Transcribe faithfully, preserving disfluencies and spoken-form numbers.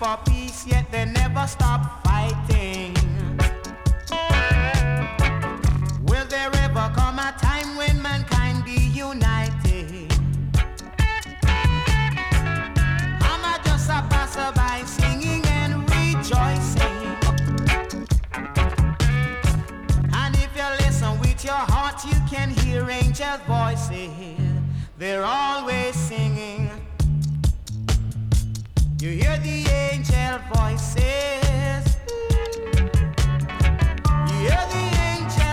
for peace, yet they never stop fighting. Will there ever come a time when mankind be united? I'm a just a passerby singing and rejoicing. And if you listen with your heart, you can hear angel voices. They're always singing. You hear the angel voices.